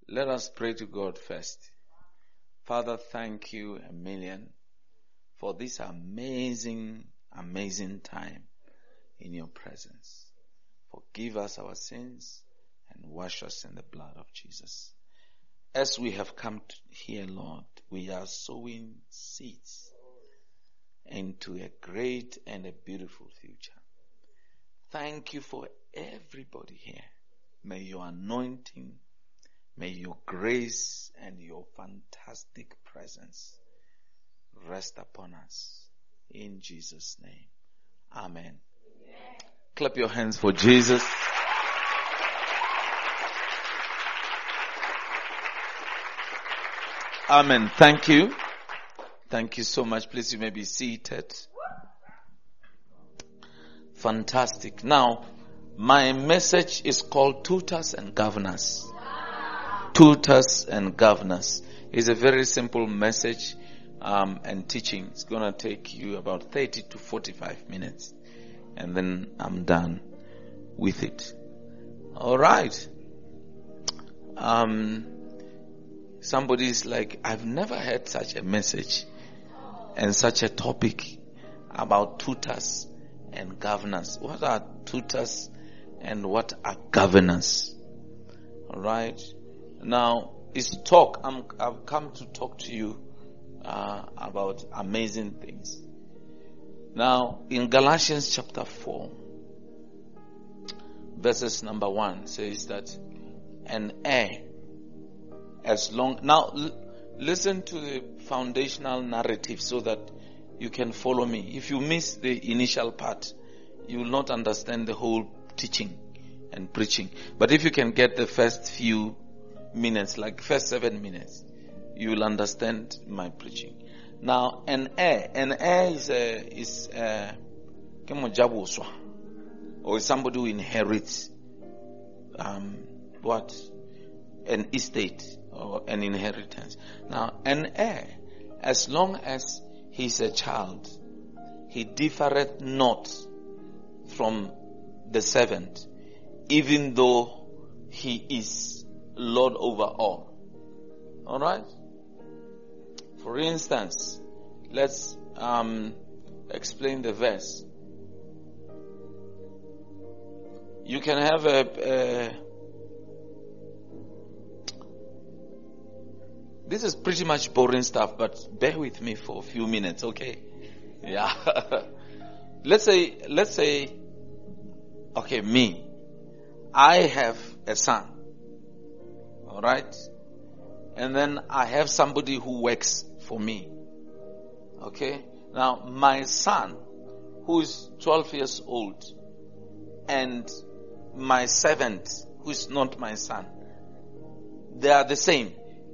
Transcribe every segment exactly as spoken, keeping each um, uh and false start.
Let us pray to God first. Father, thank you a million for this amazing, amazing time in your presence. Forgive us our sins and wash us in the blood of Jesus. As we have come to here, Lord, we are sowing seeds into a great and a beautiful future. Thank you for everybody here. May your anointing, may your grace and your fantastic presence rest upon us. In Jesus' name. Amen. Amen. Clap your hands for Jesus. Amen. Thank you. Thank you so much. Please, you may be seated. Fantastic. Now, my message is called Tutors and Governors. Tutors and Governors. It's a very simple message um, and teaching. It's going to take you about thirty to forty-five minutes. And then I'm done with it. All right. Um, somebody's like, I've never heard such a message and such a topic about tutors and governors. What are tutors and what are governors? All right. Now, it's talk. I'm, I've come to talk to you uh, about amazing things. Now, in Galatians chapter four, verses number one says that an heir, as long, now l- listen to the foundational narrative so that you can follow me. If you miss the initial part, you will not understand the whole teaching and preaching. But if you can get the first few minutes, like first seven minutes, you will understand my preaching. Now, an heir, an heir is a, is a, or is somebody who inherits, um, what? An estate or an inheritance. Now, an heir, as long as he is a child, he differeth not from the servant, even though he is Lord over all. Alright? For instance, let's um, explain the verse. You can have a, a this is pretty much boring stuff, but bear with me for a few minutes, okay? Yeah. let's say, let's say, okay, me. I have a son. Alright? And then I have somebody who works for me. Okay? Now, my son, who is twelve years old, and my servant, who is not my son, they are the same.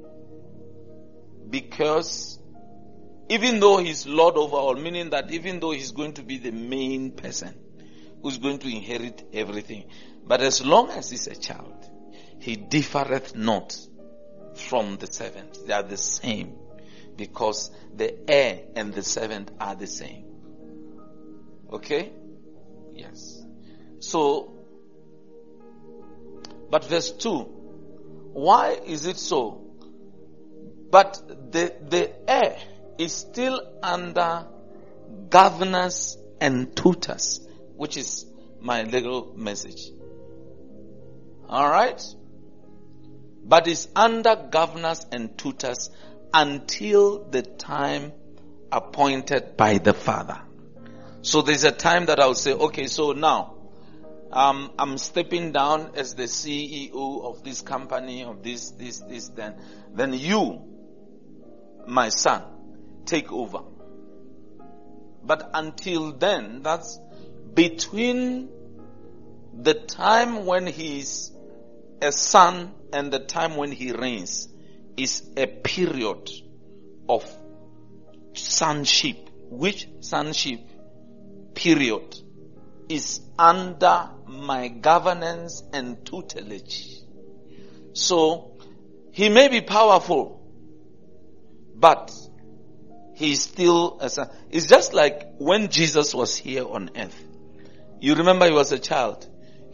Because even though he's Lord over all, meaning that even though he's going to be the main person who's going to inherit everything, but as long as he's a child, he differeth not from the servant. They are the same, because the heir and the servant are the same. Okay? Yes. So, but verse two, why is it so? But the, the heir is still under governors and tutors, which is my legal message. Alright? But is under governors and tutors until the time appointed by the Father. So there's a time that I'll say, okay, so now um, I'm stepping down as the C E O of this company, of this, this, this, then. Then you, my son, take over. But until then, that's between the time when he's a son and the time when he reigns is a period of sonship. Which sonship period is under my governance and tutelage. So, he may be powerful, but he's still a son. It's just like when Jesus was here on earth. You remember he was a child.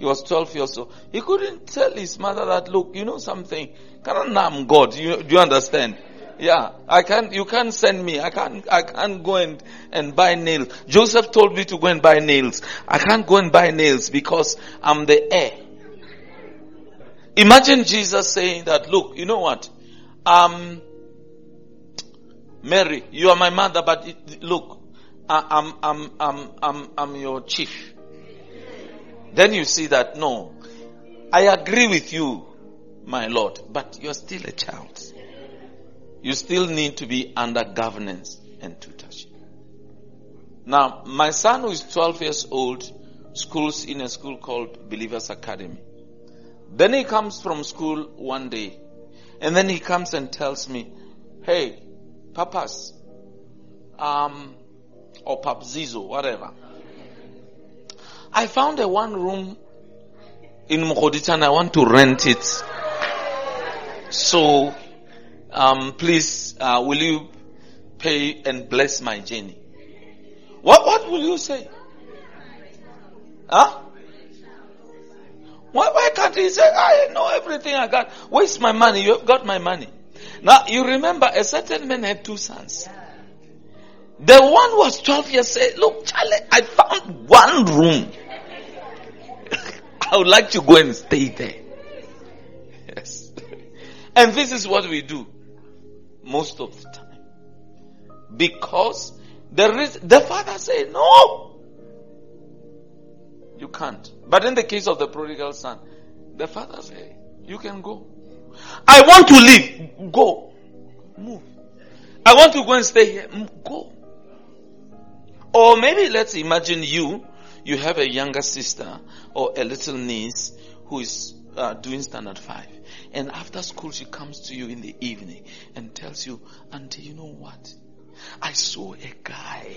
He was twelve years old. He couldn't tell his mother that, look, you know something, I'm God. You, do you understand? Yeah, I can't, you can't send me. I can't, I can't go and, and buy nails. Joseph told me to go and buy nails. I can't go and buy nails because I'm the heir. Imagine Jesus saying that, look, you know what? Um, Mary, you are my mother, but it, look, I, I'm, I'm, I'm, I'm, I'm your chief. Then you see that, no, I agree with you, my Lord, but you're still a child. You still need to be under governance and tutorship. Now, my son who is twelve years old, schools in a school called Believers Academy. Then he comes from school one day, and then he comes and tells me, hey, Papas, um, or Papzizo, whatever. I found a one room in Mogoditsa and I want to rent it. So, um, please, uh, will you pay and bless my journey? What, what will you say? Huh? Why, why can't he say, I know everything I got. Where's my money? You have got my money. Now, you remember a certain man had two sons. The one was twelve years old. Look, Charlie, I found one room. I would like to go and stay there. Yes. And this is what we do most of the time. Because there is, the father said, no, you can't. But in the case of the prodigal son, the father said, you can go. I want to leave. Go. Move. I want to go and stay here. Go. Or maybe let's imagine you, you have a younger sister or a little niece who is uh, doing standard five. And after school she comes to you in the evening and tells you, Auntie, you know what? I saw a guy.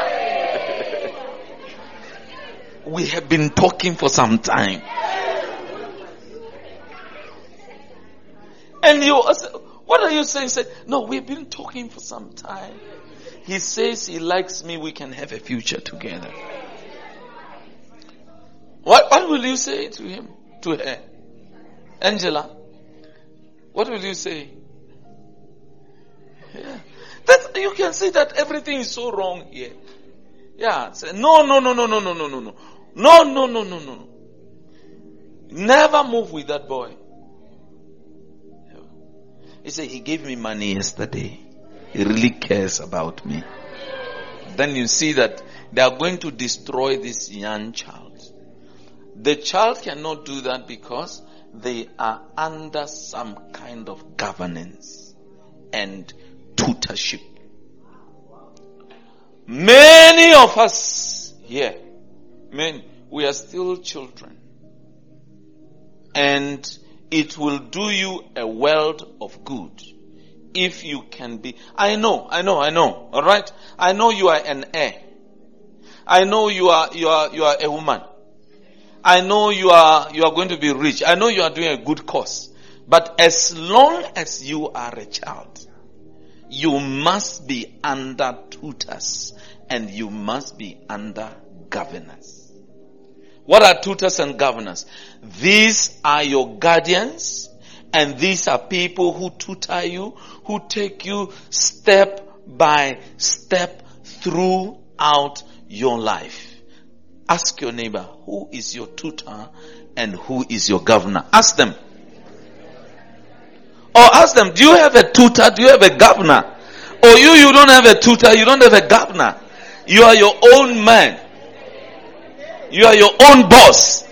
We have been talking for some time. And you, what are you saying? Say, no, we've been talking for some time. He says he likes me, we can have a future together. What, what will you say to him, to her? Angela, what will you say? Yeah. That, you can see that everything is so wrong here. Yeah. Say, no, no, no, no, no, no, no, no, no. No, no, no, no, no. Never move with that boy. He said, he gave me money yesterday. He really cares about me. Then you see that they are going to destroy this young child. The child cannot do that because they are under some kind of governance and tutorship. Many of us here, men, we are still children. And it will do you a world of good if you can be. I know, I know, I know. All right, I know you are an heir. I know you are, you are, you are a woman. I know you are, you are going to be rich. I know you are doing a good cause. But as long as you are a child, you must be under tutors and you must be under governors. What are tutors and governors? These are your guardians, and these are people who tutor you, who take you step by step throughout your life. Ask your neighbor, who is your tutor and who is your governor? Ask them. Or ask them, do you have a tutor? Do you have a governor? Or you, you don't have a tutor, you don't have a governor. You are your own man. You are your own boss.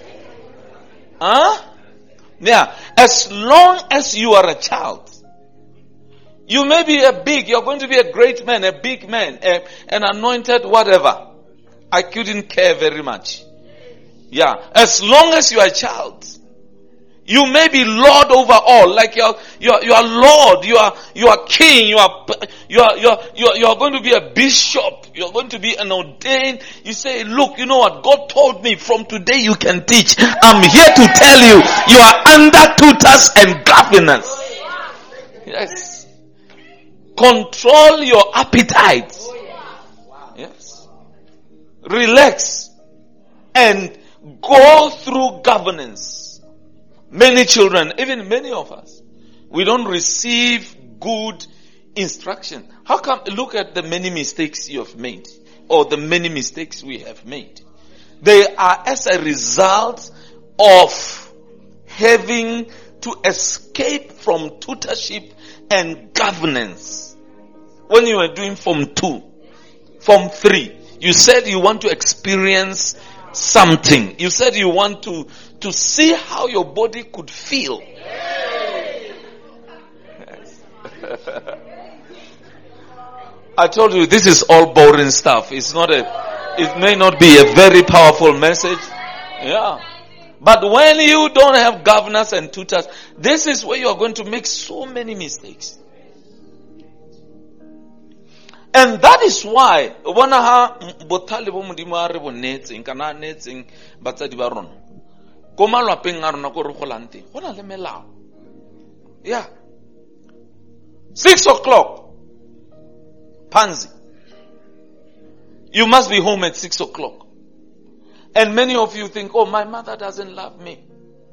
Huh? Yeah. As long as you are a child, you may be a big, you're going to be a great man, a big man, a, an anointed whatever. I couldn't care very much. Yeah. As long as you are a child, you may be Lord over all, like you are, you are, you are Lord, you are, you are king, you are, you are, you are, you are, you are going to be a bishop, you are going to be an ordained. You say, look, you know what? God told me from today you can teach. I'm here to tell you, you are under tutors and governors. Yes. Control your appetite. Yes. Relax and go through governance. Many children, even many of us, we don't receive good instruction. How come, look at the many mistakes you have made, or the many mistakes we have made. They are as a result of having to escape from tutorship and governance. When you were doing Form two, Form three, you said you want to experience something. You said you want to, to see how your body could feel. Yes. I told you this is all boring stuff. It's not a, it may not be a very powerful message. Yeah. But when you don't have governors and tutors, this is where you are going to make so many mistakes. And that is why, yeah. Six o'clock. Pansy. You must be home at six o'clock. And many of you think, oh, my mother doesn't love me.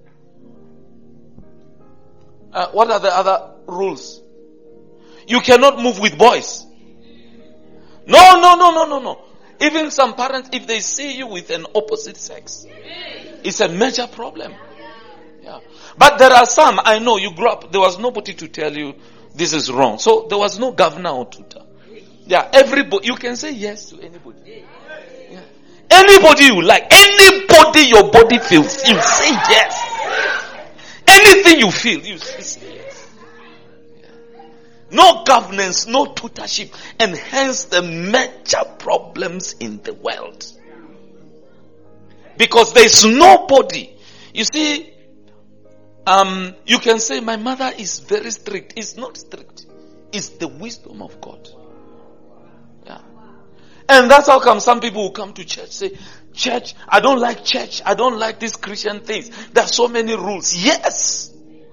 Uh, what are the other rules? You cannot move with boys. No, no, no, no, no, no. Even some parents, if they see you with an opposite sex, it's a major problem. Yeah. But there are some, I know you grew up, there was nobody to tell you this is wrong. So there was no governor or tutor. Yeah, everybody, you can say yes to anybody. Yeah. Anybody you like, anybody your body feels, you say yes. Anything you feel, you say yes. Yeah. No governance, no tutorship, and hence the major problems in the world. Because there is nobody. You see, um, you can say my mother is very strict. It's not strict. It's the wisdom of God. Yeah. And that's how come some people who come to church say, church, I don't like church. I don't like these Christian things. There are so many rules. Yes.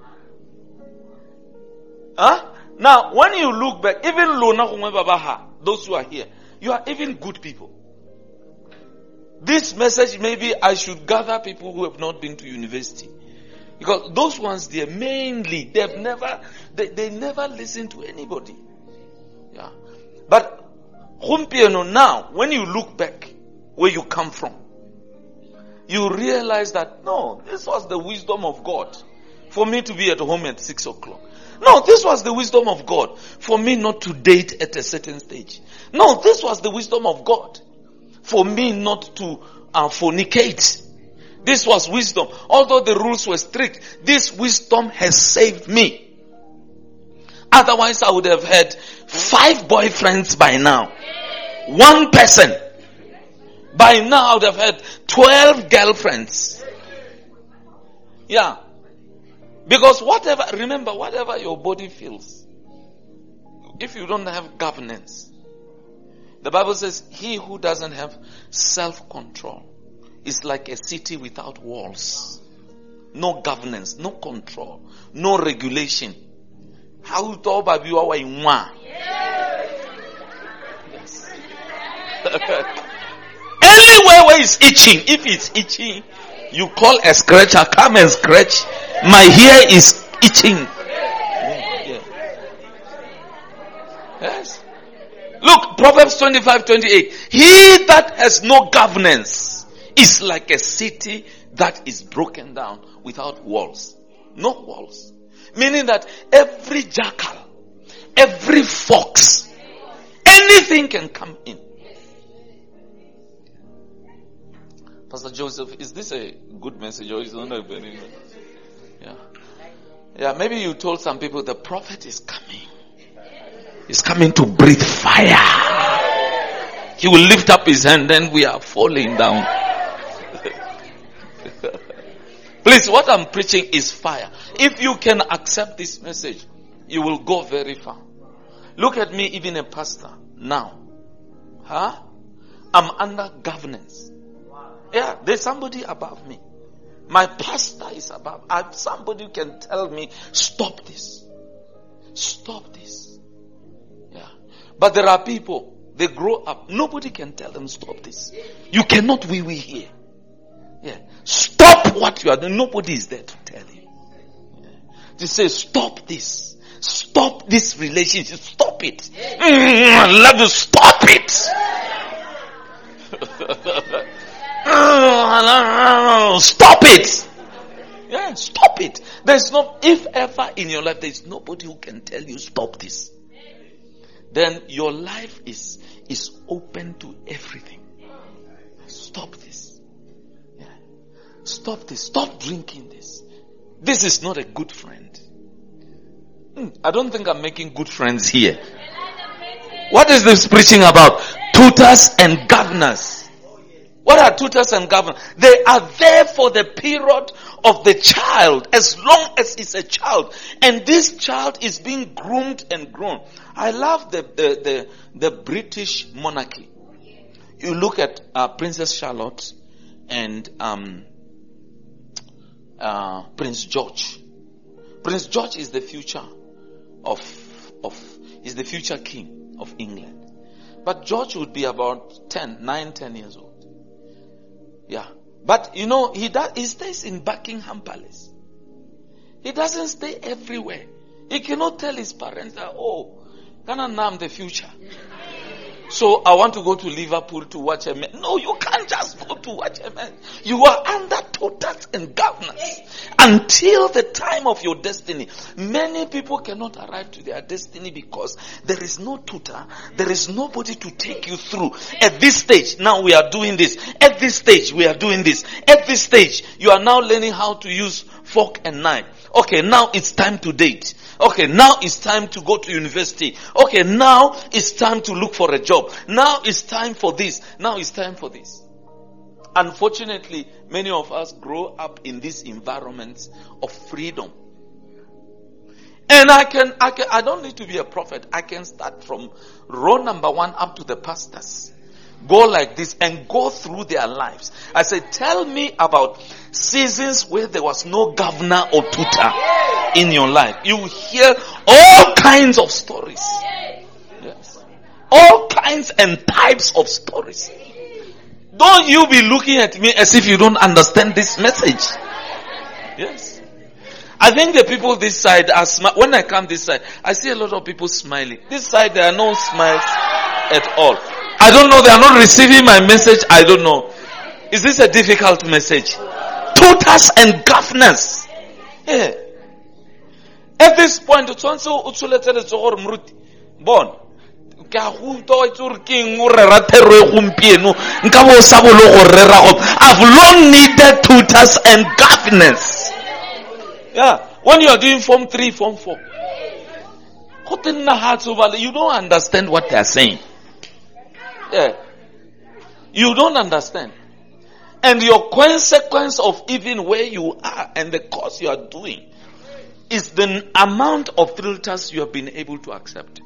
Huh? Now, when you look back, even those who are here, you are even good people. This message, maybe I should gather people who have not been to university. Because those ones, they are mainly, they've never, they, they never listen to anybody. Yeah. But, now, when you look back where you come from, you realize that, no, this was the wisdom of God for me to be at home at six o'clock. No, this was the wisdom of God for me not to date at a certain stage. No, this was the wisdom of God for me not to uh, fornicate. This was wisdom. Although the rules were strict, this wisdom has saved me. Otherwise, I would have had five boyfriends by now. One person. By now, I would have had twelve girlfriends. Yeah. Because whatever, remember, whatever your body feels, if you don't have governance, the Bible says, he who doesn't have self-control is like a city without walls. No governance, no control, no regulation. How to about you are in one? Yes. Anywhere where it's itching, if it's itching, you call a scratcher, come and scratch. My hair is itching. Yeah, yeah. Yes. Look, Proverbs twenty-five twenty-eight. He that has no governance is like a city that is broken down without walls. No walls. Meaning that every jackal, every fox, anything can come in. Pastor Joseph, is this a good message or is it not a very good? Yeah. Yeah, maybe you told some people the prophet is coming. He's coming to breathe fire. He will lift up his hand, then we are falling down. Please, what I'm preaching is fire. If you can accept this message, you will go very far. Look at me, even a pastor now. Huh? I'm under governance. Yeah, there's somebody above me. My pastor is above. I, somebody can tell me, stop this. Stop this. Yeah. But there are people, they grow up. Nobody can tell them, stop this. You cannot wee wee here. Yeah. Stop what you are doing. Nobody is there to tell you. Yeah. To say, stop this. Stop this relationship. Stop it. Mm, I love you. Stop it. Stop it. Yeah, stop it. There's no, if ever in your life there's nobody who can tell you stop this, then your life is is open to everything. Stop this. Yeah. Stop this. Stop drinking this. This is not a good friend. Hmm. I don't think I'm making good friends here. What is this preaching about? Tutors and governors. What are tutors and governors? They are there for the period of the child, as long as it's a child. And this child is being groomed and grown. I love the the, the, the British monarchy. You look at uh, Princess Charlotte and um, uh, Prince George. Prince George is the future of of is the future king of England. But George would be about ten, nine, ten years old. Yeah. But you know, he does he stays in Buckingham Palace. He doesn't stay everywhere. He cannot tell his parents that, oh, Ghana, I'm the future. So I want to go to Liverpool to watch a match. No, you can't just go to watch a match. You are under tutors and governors until the time of your destiny. Many people cannot arrive to their destiny because there is no tutor. There is nobody to take you through. At this stage, now we are doing this. At this stage, we are doing this. At this stage, you are now learning how to use fork and knife. Okay, now it's time to date. Okay, now it's time to go to university. Okay, now it's time to look for a job. Now it's time for this. Now it's time for this. Unfortunately, many of us grow up in this environment of freedom. And I can, I can, I don't need to be a prophet. I can start from row number one up to the pastors. Go like this and go through their lives. I said, tell me about seasons where there was no governor or tutor in your life. You hear all kinds of stories. Yes. All kinds and types of stories. Don't you be looking at me as if you don't understand this message. Yes. I think the people this side are smi- when I come this side, I see a lot of people smiling. This side there are no smiles at all. I don't know, they are not receiving my message. I don't know. Is this a difficult message? Tutors and governors. Yeah. At this point, it's also born. I've long needed tutors and governors. Yeah. When you are doing form three, form four, you don't understand what they are saying. Yeah. You don't understand. And your consequence of even where you are and the course you are doing is the amount of filters you have been able to accept.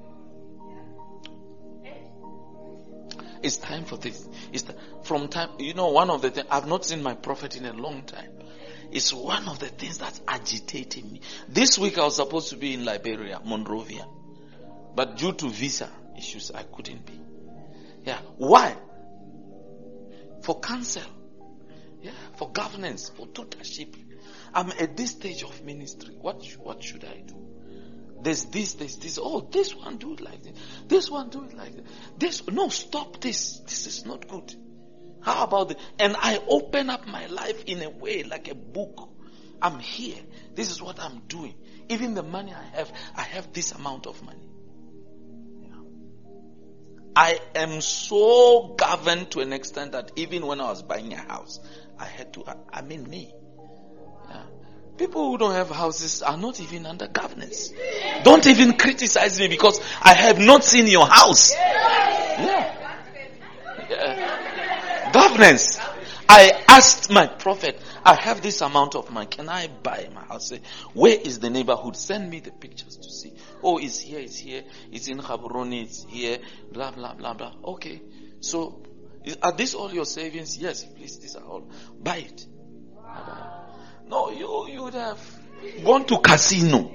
It's time for this. It's the, from time, you know, one of the things, I've not seen my prophet in a long time. It's one of the things that's agitating me. This week I was supposed to be in Liberia, Monrovia. But due to visa issues, I couldn't be. Yeah. Why? For counsel. Yeah. For governance. For tutorship. I'm at this stage of ministry. What, what should I do? There's this, there's this. Oh, this one do it like this. This one do it like that. This, no, stop this. This is not good. How about it? And I open up my life in a way like a book. I'm here. This is what I'm doing. Even the money I have, I have this amount of money. I am so governed to an extent that even when I was buying a house, I had to, I mean me. Yeah. People who don't have houses are not even under governance. Don't even criticize me because I have not seen your house. Yeah. Yeah. Governance. I asked my prophet, I have this amount of money. Can I buy my house? Say, where is the neighborhood? Send me the pictures to see. Oh, it's here, it's here. It's in Gaborone, it's here. Blah, blah, blah, blah. Okay. So, are these all your savings? Yes, please, these are all. Buy it. No, you, you would have gone to casino.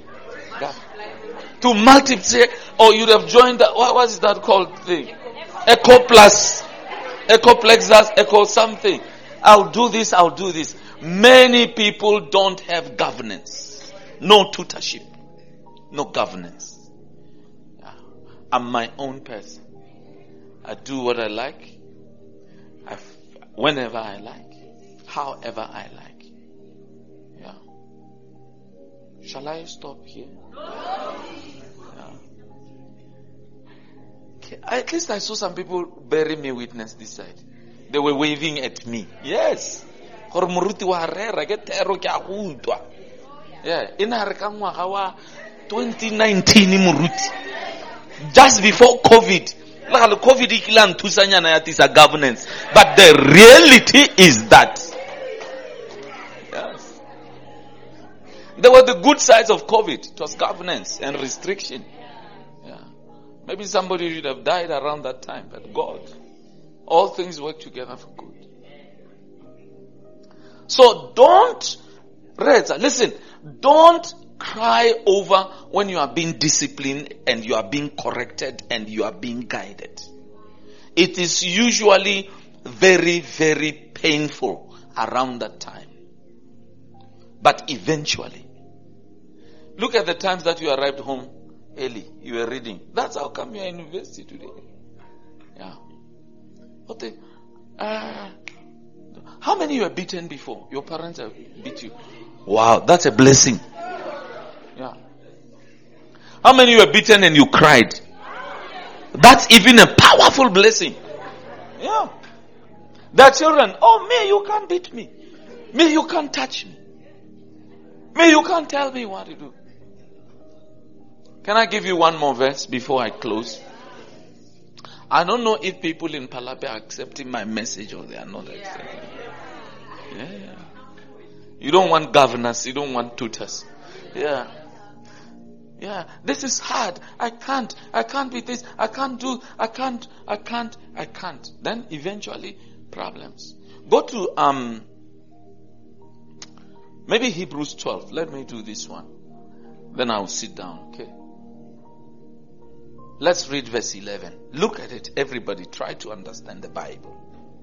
Yeah. To multiply, or you'd have joined that, what was that called thing? Echo plus, echo plexus, echo something. I'll do this, I'll do this. Many people don't have governance. No tutorship. No governance. Yeah. I'm my own person. I do what I like. I f- whenever I like. However I like. Yeah. Shall I stop here? Yeah. Okay. At least I saw some people bearing me witness this side. They were waving at me. Yes. Yeah. In a twenty nineteen Muruti. Just before COVID. COVID is a governance. But the reality is that. Yes. There were the good sides of COVID. It was governance and restriction. Yeah. Maybe somebody should have died around that time. But God, all things work together for good. So don't, listen, don't cry over when you are being disciplined and you are being corrected and you are being guided. It is usually very, very painful around that time. But eventually, look at the times that you arrived home early. You were reading. That's how come you are in university today. Yeah. What the, uh, how many you were beaten before? Your parents have beat you. Wow, that's a blessing. Yeah. How many were beaten and you cried? That's even a powerful blessing. Yeah. There are children, oh, me, you can't beat me. Me, you can't touch me. Me, you can't tell me what to do. Can I give you one more verse before I close? I don't know if people in Palape are accepting my message or they are not accepting it. Yeah. You don't want governors, you don't want tutors. Yeah. Yeah. This is hard. I can't. I can't be this. I can't do. I can't. I can't. I can't. Then eventually problems. Go to um maybe Hebrews twelve. Let me do this one. Then I'll sit down, okay? Let's read verse eleven. Look at it, everybody. Try to understand the Bible.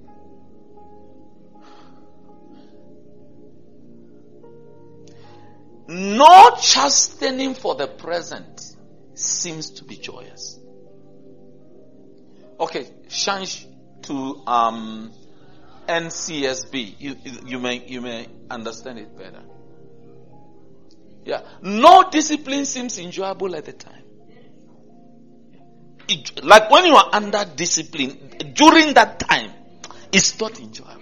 No chastening for the present seems to be joyous. Okay, change to um, N C S B. You, you may you may understand it better. Yeah, no discipline seems enjoyable at the time. It, like when you are under discipline, during that time, it's not enjoyable.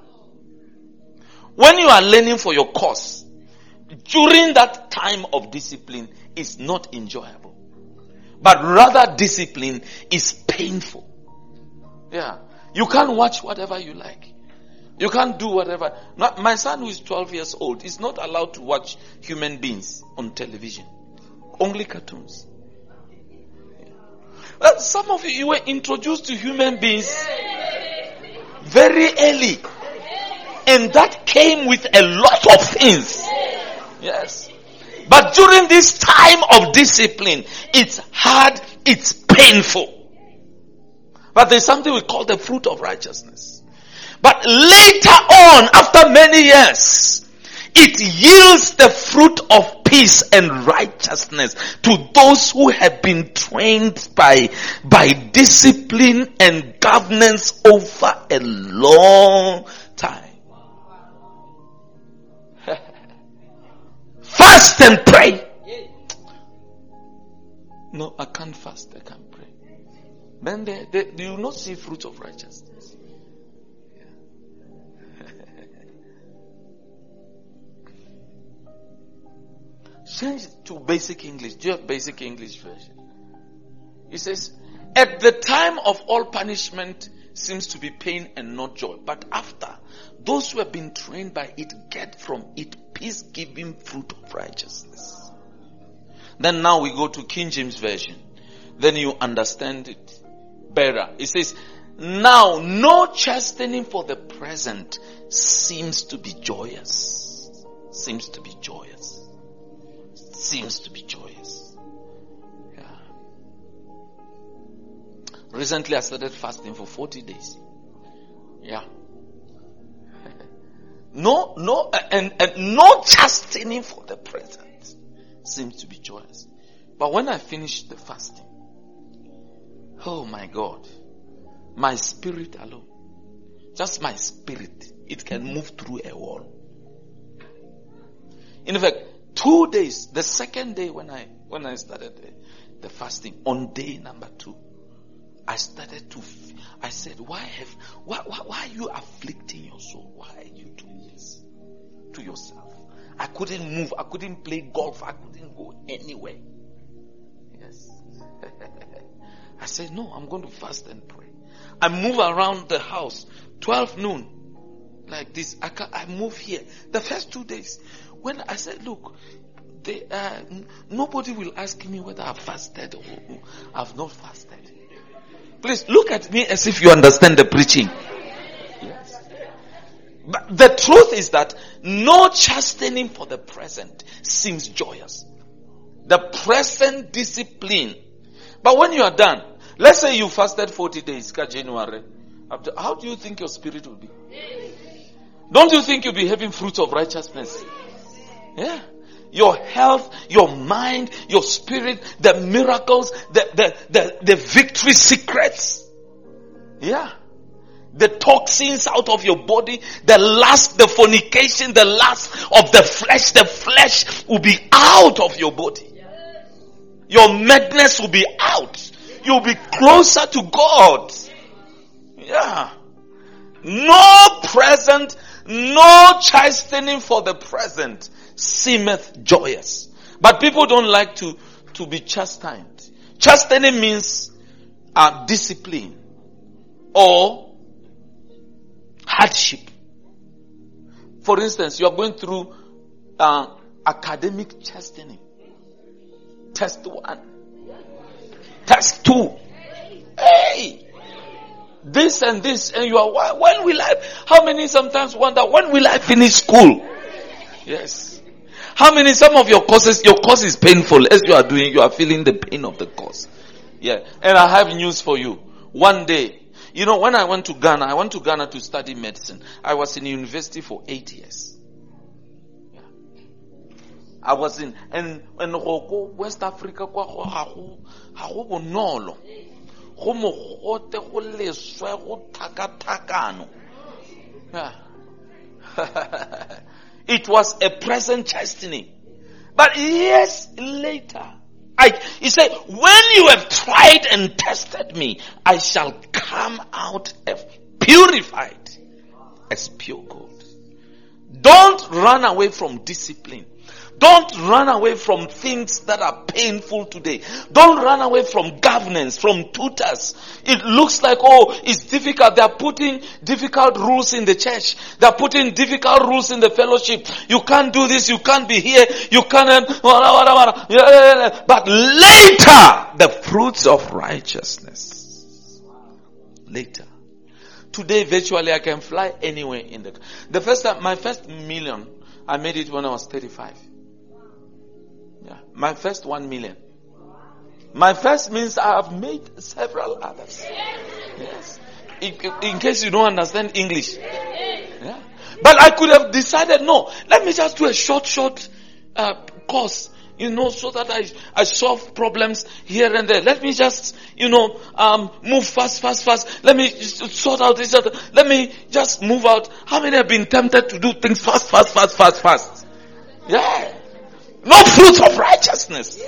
When you are learning for your course, during that time of discipline, it's not enjoyable. But rather discipline is painful. Yeah. You can't watch whatever you like. You can't do whatever. Not, my son who is twelve years old is not allowed to watch human beings on television. Only cartoons. Well, some of you, you were introduced to human beings very early. And that came with a lot of things. Yes. But during this time of discipline, it's hard, it's painful. But there's something we call the fruit of righteousness. But later on, after many years, it yields the fruit of peace and righteousness to those who have been trained by, by discipline and governance over a long time. Fast and pray. No, I can't fast, I can't pray. Then they, they, they will not see fruit of righteousness. Yeah. Change to basic English. Do you have basic English version? It says, at the time of all punishment seems to be pain and not joy. But after, those who have been trained by it get from it peace-giving fruit of righteousness. Then now we go to King James Version. Then you understand it better. It says, now no chastening for the present seems to be joyous. Seems to be joyous. Seems to be joyous. Yeah. Recently I started fasting for forty days. Yeah. No, no, and, and no chastening for the present seems to be joyous. But when I finished the fasting, oh my God, my spirit alone, just my spirit, it can move through a wall. In fact, two days, the second day when I when I started the, the fasting, on day number two, I started to, I said, why have, why, why, why are you afflicting your soul? Why are you doing this to yourself? I couldn't move. I couldn't play golf. I couldn't go anywhere. Yes. I said, no, I'm going to fast and pray. I move around the house, twelve noon, like this. I can, I move here. The first two days, when I said, look, they, uh, nobody will ask me whether I've fasted or I've not fasted. Please look at me as if you understand the preaching. Yes. But the truth is that no chastening for the present seems joyous. The present discipline. But when you are done, let's say you fasted forty days, January. After, how do you think your spirit will be? Don't you think you'll be having fruits of righteousness? Yeah. Your health, your mind, your spirit, the miracles, the, the, the, the victory secrets. Yeah. The toxins out of your body, the lust, the fornication, the lust of the flesh, the flesh will be out of your body. Your madness will be out. You'll be closer to God. Yeah. No present, no chastening for the present seemeth joyous. But people don't like to, to be chastised. Chastening means uh, discipline or hardship. For instance, you are going through uh, academic chastening. Test one. Test two. Hey! This and this, and you are, when will I, how many sometimes wonder, when will I finish school? Yes. How many, some of your courses, your course is painful. As you are doing, you are feeling the pain of the course. Yeah. And I have news for you. One day, you know, when I went to Ghana, I went to Ghana to study medicine. I was in university for eight years. Yeah. I was in, and, and West Africa, yeah. It was a present chastening. But years later, I, he said, when you have tried and tested me, I shall come out as purified as pure gold. Don't run away from discipline. Don't run away from things that are painful today. Don't run away from governance, from tutors. It looks like, oh, it's difficult. They are putting difficult rules in the church. They are putting difficult rules in the fellowship. You can't do this. You can't be here. You can't. But later, the fruits of righteousness. Later. Today, virtually, I can fly anywhere in the. The first time, my first million, I made it when I was thirty-five. Yeah, my first one million. My first means I have made several others. Yes. In, in case you don't understand English. Yeah. But I could have decided, no, let me just do a short, short uh, course. You know, so that I, I solve problems here and there. Let me just, you know, um, move fast, fast, fast. Let me just sort out this other. Let me just move out. How many have been tempted to do things fast, fast, fast, fast, fast? Yeah. No fruits of righteousness.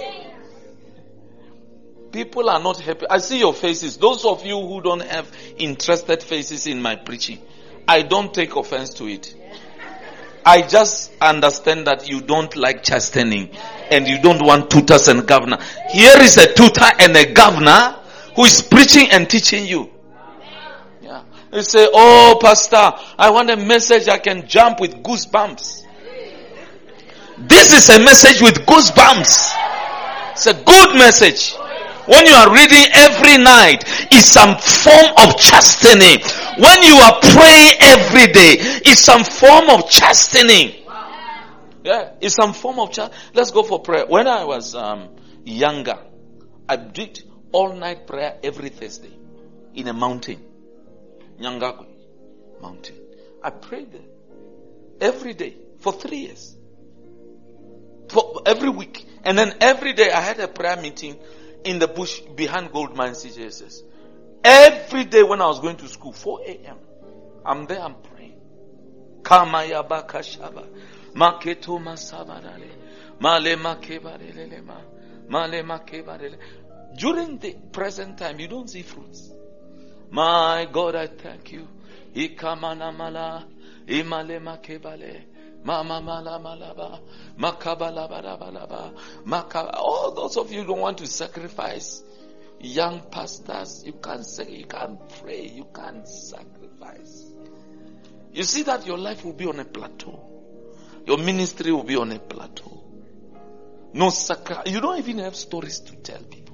People are not happy. I see your faces. Those of you who don't have interested faces in my preaching, I don't take offense to it. I just understand that you don't like chastening and you don't want tutors and governor. Here is a tutor and a governor who is preaching and teaching you. Yeah. You say, oh, pastor, I want a message I can jump with goosebumps. This is a message with goosebumps. It's a good message. When you are reading every night, it's some form of chastening. When you are praying every day, it's some form of chastening. Yeah, it's some form of chastening. Let's go for prayer. When I was um, younger, I did all night prayer every Thursday. in a mountain. Nyangagwe mountain. I prayed there every day for three years. For every week. And then every day I had a prayer meeting in the bush behind Goldmine C J S S. Every day when I was going to school, four a.m. I'm there, I'm praying. Kamaya bakashaba. Maketo masabarale. Male makebarele ma. Male makebarele. During the present time, you don't see fruits. My God, I thank you. Ikamana mala. Imale makebale. Mama mala malaba. Makabala balabalaba. Makaba. All those of you who don't want to sacrifice. Young pastors, you can't say, you can't pray, you can't sacrifice. You see that your life will be on a plateau. Your ministry will be on a plateau. No sacrifice. You don't even have stories to tell people.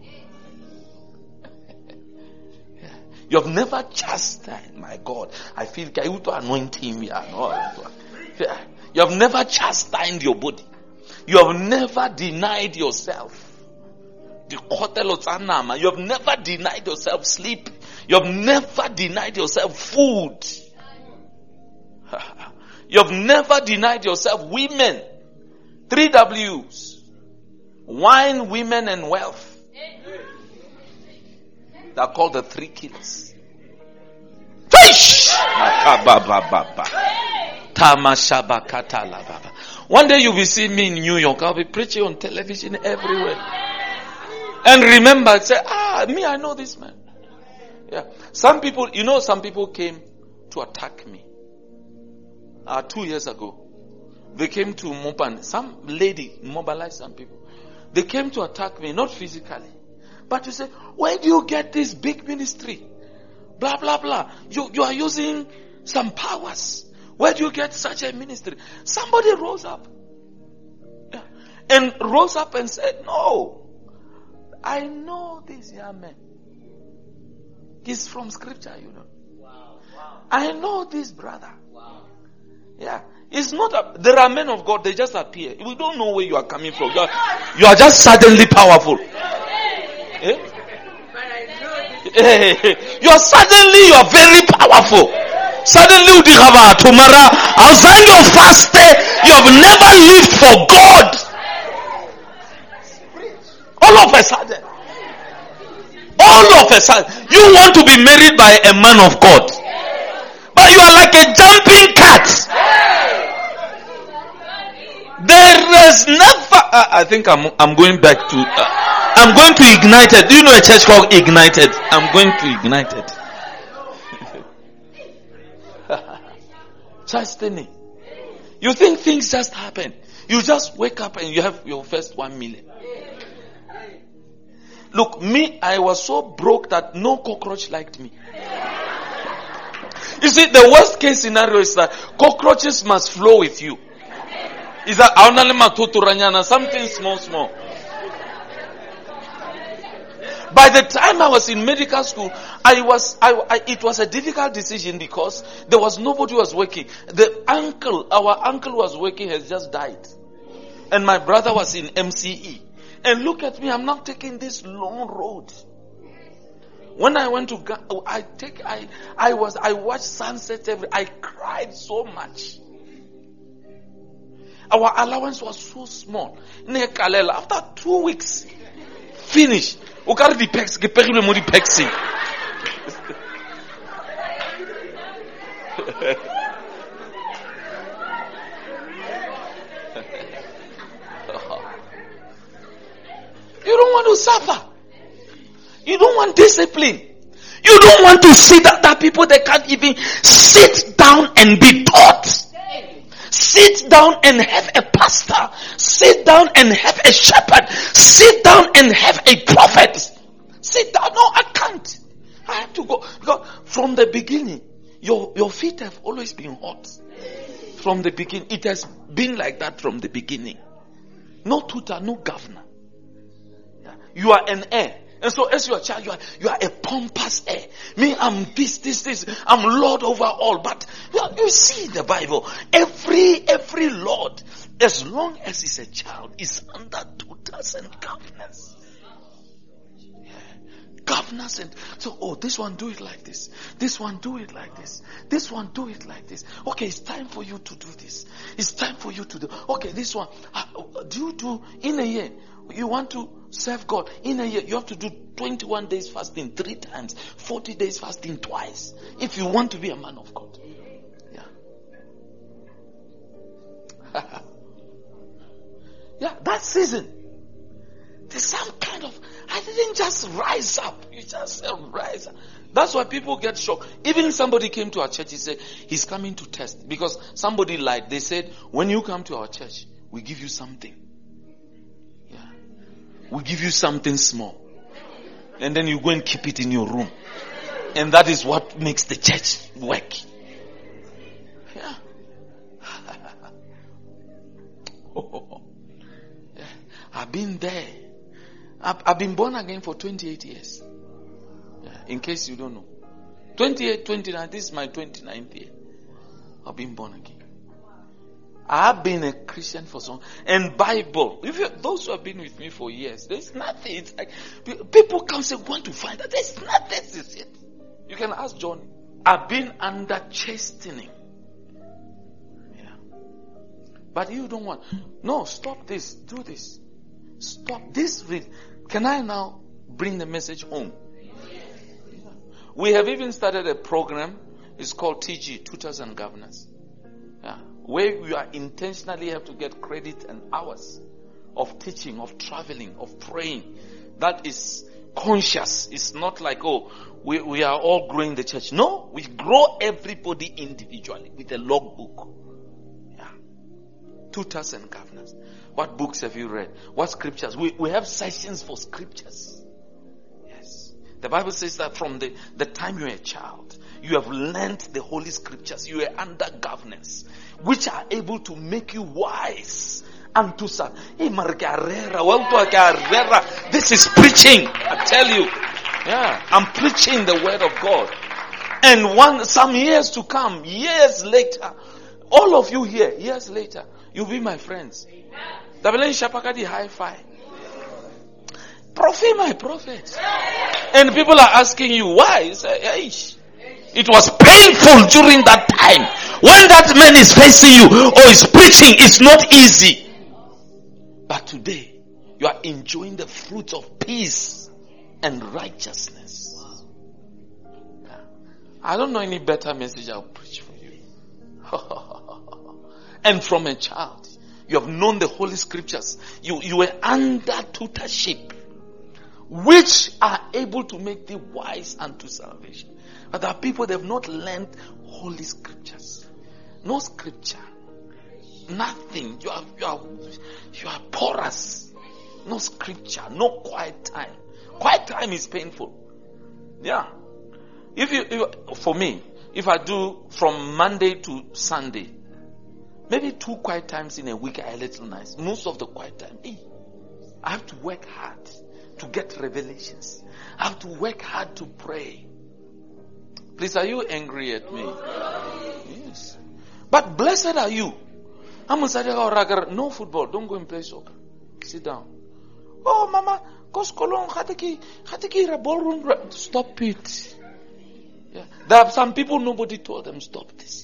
Yeah. You have never chastised, my God. I feel I want to anoint him. Yeah. You have never chastised your body. You have never denied yourself. You have never denied yourself sleep. You have never denied yourself food. You have never denied yourself women. Three W's. Wine, women, and wealth. They are called the three killers. One day you'll be seeing me in New York. I'll be preaching on television everywhere. And remember, say, ah, me, I know this man. Yeah. Some people, you know, some people came to attack me. Uh, two years ago. They came to Mopan. Some lady mobilized some people. They came to attack me, not physically. But you say, where do you get this big ministry? Blah, blah, blah. You, you are using some powers. Where do you get such a ministry? Somebody rose up. Yeah. And rose up and said, no. I know this young man. He's from scripture, you know. Wow, wow. I know this brother. Wow. Yeah. It's not a, there are men of God, they just appear. We don't know where you are coming from. You are, you are just suddenly powerful. Eh? You are suddenly, you are very powerful. Suddenly, tomorrow, outside your fasting, you have never lived for God. All of a sudden. All of a sudden. You want to be married by a man of God. But you are like a jumping cat. There is never, uh, I think I'm, I'm going back to, uh, I'm going to Ignited. Do you know a church called Ignited? I'm going to Ignited. Chastity. You think things just happen. You just wake up and you have your first one million. Look, me, I was so broke that no cockroach liked me. You see, the worst case scenario is that cockroaches must flow with you. Is that something small, small. By the time I was in medical school, I was, I, I, it was a difficult decision because there was nobody who was working. The uncle, our uncle was working, has just died. And my brother was in M C E. And look at me, I'm not taking this long road. When I went to, I take, I, I was, I watched sunset every, I cried so much. Our allowance was so small. After two weeks, finish. You don't want to suffer. You don't want discipline. You don't want to see that, that people that can't even sit down and be taught. Sit down and have a pastor. Sit down and have a shepherd. Sit down and have a prophet. Sit down. No, I can't. I have to go. Because from the beginning, your, your feet have always been hot. From the beginning. It has been like that from the beginning. No tutor, no governor. You are an heir. And so as you are a child, you are, you are a pompous heir. Me, I'm this, this, this. I'm Lord over all. But you, you see the Bible. Every, every Lord, as long as he's a child, is under tutors and governors. Yeah. governors, and so, oh, this one do it like this. This one do it like this. This one do it like this. Okay, it's time for you to do this. It's time for you to do. Okay, this one. Uh, do you do in a year? You want to serve God in a year? You have to do twenty-one days fasting three times, forty days fasting twice. If you want to be a man of God, yeah, yeah. That season. There's some kind of, I didn't just rise up. You just said rise up. That's why people get shocked. Even somebody came to our church, he said, he's coming to test. Because somebody lied. They said, when you come to our church, we give you something. Yeah. We give you something small. And then you go and keep it in your room. And that is what makes the church work. Yeah. Oh, yeah. I've been there. I've, I've been born again for twenty-eight years. Yeah, in case you don't know. twenty-eight, twenty-nine, this is my twenty-ninth year. I've been born again. I've been a Christian for so long. And Bible, if you, those who have been with me for years, there's nothing. It's like, people come say, want to find out. There's nothing. This is it. You can ask John. I've been under chastening. Yeah. But you don't want. No, stop this. Do this. Stop this. Can I now bring the message home? We have even started a program. It's called T G, Tutors and Governors. Yeah. Where we are intentionally have to get credit and hours of teaching, of traveling, of praying. That is conscious. It's not like, oh, we, we are all growing the church. No, we grow everybody individually with a logbook. Yeah. Tutors and Governors. What books have you read? What scriptures? We, we have sessions for scriptures. Yes. The Bible says that from the, the time you are a child, you have learned the Holy Scriptures. You are under governance, which are able to make you wise unto son. This is preaching, I tell you. Yeah, I'm preaching the word of God. And one, some years to come, years later, all of you here, years later, you'll be my friends. High five. Prophet, my prophet. And people are asking you why. You say, hey, it was painful during that time. When that man is facing you or is preaching, it's not easy. But today, you are enjoying the fruits of peace and righteousness. I don't know any better message I'll preach for you. And from a child, you have known the Holy Scriptures. You, you were under tutorship, which are able to make thee wise unto salvation. But there are people that have not learned Holy Scriptures. No scripture. Nothing. You are, you are, you are porous. No scripture. No quiet time. Quiet time is painful. Yeah. If you, if, for me, if I do from Monday to Sunday, maybe two quiet times in a week are a little nice. Most of the quiet time, hey, I have to work hard to get revelations. I have to work hard to pray. Please, are you angry at me? Yes. But blessed are you. No football. Don't go and play soccer. Sit down. Oh, mama, ballroom. Stop it. Yeah. There are some people, nobody told them, stop this.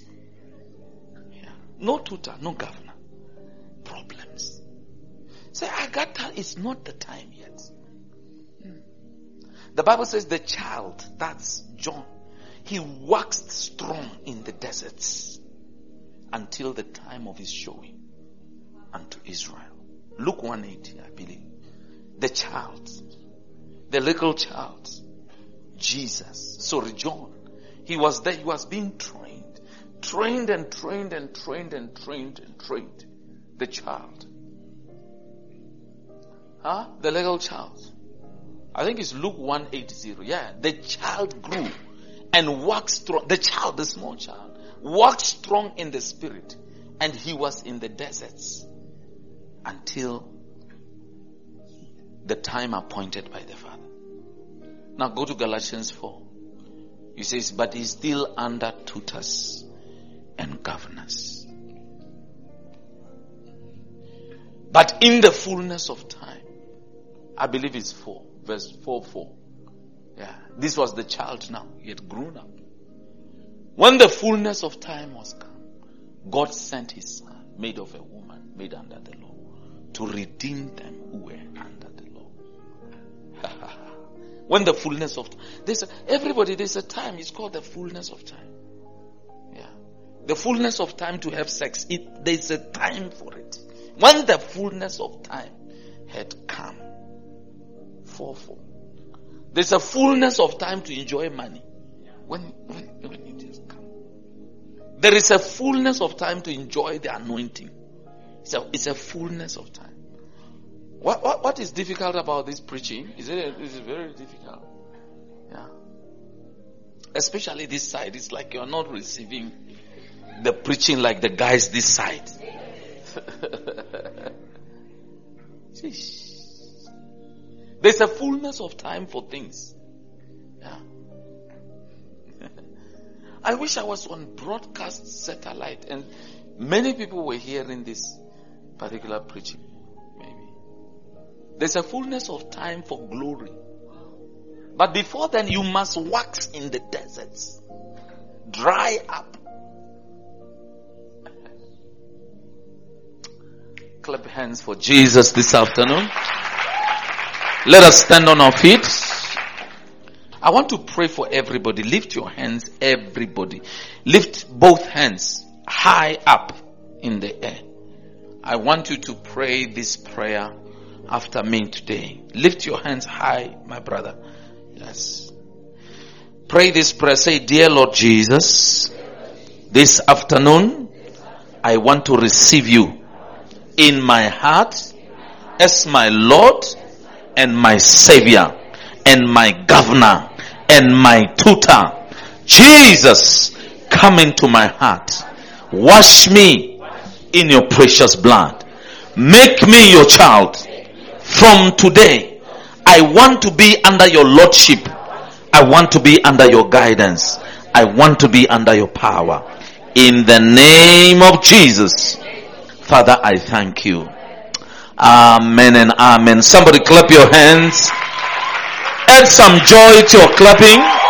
No tutor, no governor. Problems. Say, Agatha, it's not the time yet. Hmm. The Bible says the child, that's John, he waxed strong in the deserts until the time of his showing unto Israel. Luke one eighty, I believe. The child, the little child, Jesus, sorry, John, he was there, he was being trained. Trained and trained and trained and trained and trained. The child. Huh? The little child. I think it's Luke one eighty. Yeah. The child grew and walked strong. The child, the small child, walked strong in the spirit. And he was in the deserts until the time appointed by the Father. Now go to Galatians four. He says, but he's still under tutors and governors. But in the fullness of time, I believe it's four, verse four, four. Yeah, this was the child now. He had grown up. When the fullness of time was come, God sent his son, made of a woman, made under the law, to redeem them who were under the law. When the fullness of time, there's a, everybody, there's a time, it's called the fullness of time. Yeah. The fullness of time to have sex, it, there's a time for it. When the fullness of time had come, four, four. There's a fullness of time to enjoy money. When, when, when it has come. There is a fullness of time to enjoy the anointing. It's a, it's a fullness of time. What, what, what is difficult about this preaching? Is it, is it very difficult? Yeah. Especially this side. It's like you're not receiving the preaching like the guys this side. There's a fullness of time for things. Yeah. I wish I was on broadcast satellite and many people were hearing this particular preaching. Maybe. There's a fullness of time for glory. But before then, you must wax in the deserts. Dry up. Clap hands for Jesus this afternoon. Let us stand on our feet. I want to pray for everybody. Lift your hands, everybody. Lift both hands high up in the air. I want you to pray this prayer after me today. Lift your hands high, my brother. Yes. Pray this prayer. Say, dear Lord Jesus, this afternoon, I want to receive you in my heart as my Lord and my Savior and my governor and my tutor. Jesus, come into my heart. Wash me in your precious blood. Make me your child. From today, I want to be under your lordship. I want to be under your guidance. I want to be under your power. In the name of Jesus. Father, I thank you. Amen and amen. Somebody clap your hands. Add some joy to your clapping.